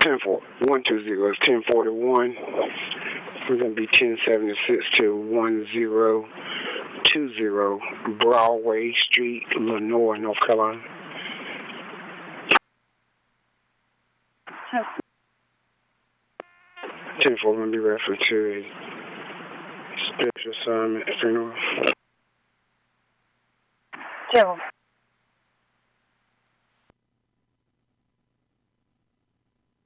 120 is 1041. We're going to be 1076 to 1020 Broadway Street, Lenoir, North Carolina. 10-4 going to be referred to a special assignment funeral. 10.